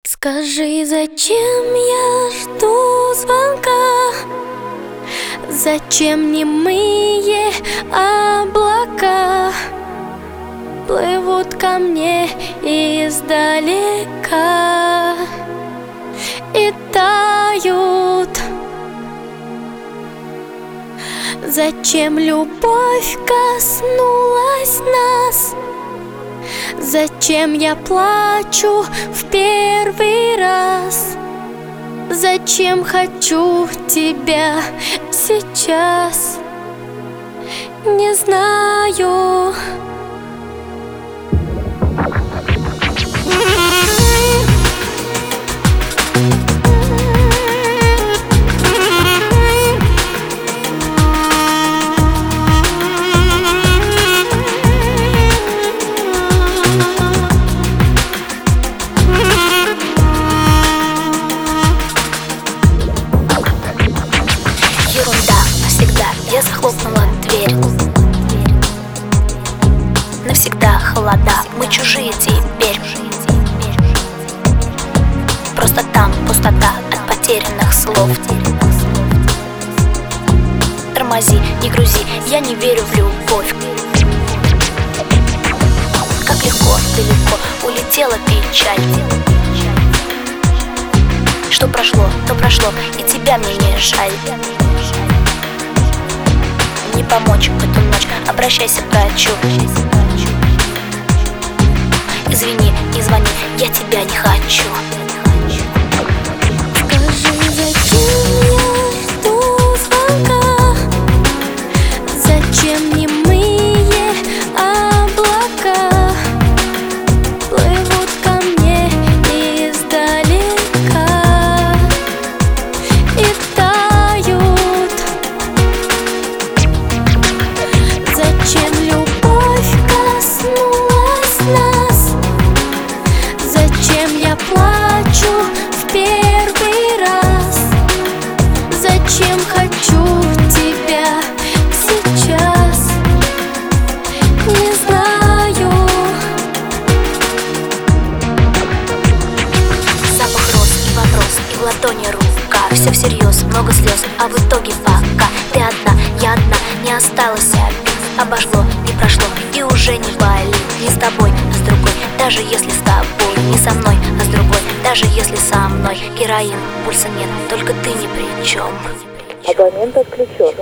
Скажи, зачем я жду звонка? Зачем немые облака плывут ко мне издалека и тают? Зачем любовь коснулась нас? Зачем я плачу в первый раз? Зачем хочу тебя сейчас? Не знаю. Навсегда я захлопнула дверь. Навсегда холода, мы чужие теперь. Просто там пустота от потерянных слов. Тормози, не грузи, я не верю в любовь. Как легко, далеко улетела печаль. Что прошло, то прошло, и тебя мне не жаль. Не помочь в эту ночь, обращайся к врачу. Извини, не звони, я тебя не хочу. Скажи, зачем я жду звонка? Зачем немые облака плывут ко мне издалека и тают? Зачем любовь коснулась нас? Зачем я плачу в первый раз? Зачем хочу тебя сейчас? Не знаю. Запах роз и вопрос, и в ладони рука. Все всерьез, много слез, а в итоге пока ты одна, я одна, не осталось обид. Обошло, не прошло, и уже не болит. Не с тобой, а с другой, даже если с тобой. Не со мной, а с другой, даже если со мной. Героин, пульса нет, только ты ни при чем. Абонент отключен.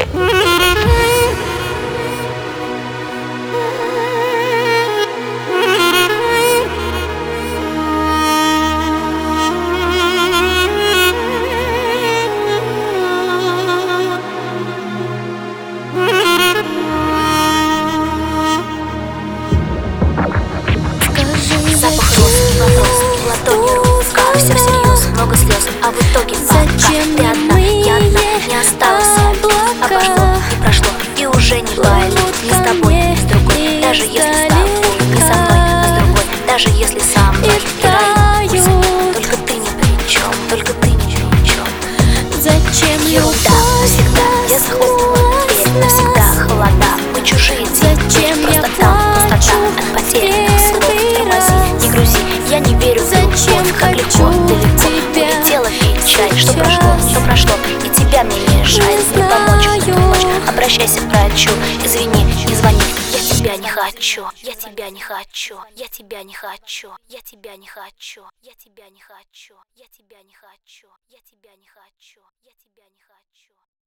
Запах роз и вопрос, и в ладони рука. Все всерьез, много слез, а в итоге пока ты одна, я одна, не осталось обид. Обошло, не прошло, и уже не болит. Не с тобой, не с другой, даже если с тобой. Не со мной, а с другой, даже если со мной. Героин, пульса, только ты ни при чем, только ты ни при чем. Зачем Ерунда, навсегда я захлопнула дверь. Навсегда холода, мы чужие теперь. Просто там пустота от потерянных слов. Тормози, не грузи, я не верю в любовь. Как легко, далеко улетела печаль. Что прошло, и тебя мне не жаль. Не помочь в эту ночь, обращайся к врачу. Извини, не звони, я тебя не хочу. Я тебя не хочу, я тебя не хочу, я тебя не хочу, я тебя не хочу, я тебя не хочу, я тебя не хочу, я тебя не хочу.